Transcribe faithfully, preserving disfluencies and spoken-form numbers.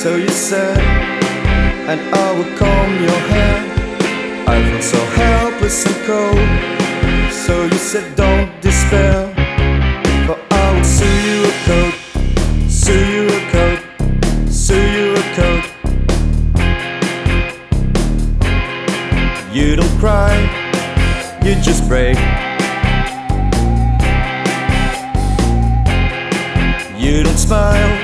So you said, and I would comb your hair. I felt so helpless and cold. So you said, don't despair, for I would sew you a coat, sew you a coat, sew you a coat. You don't cry, you just break. You don't smile,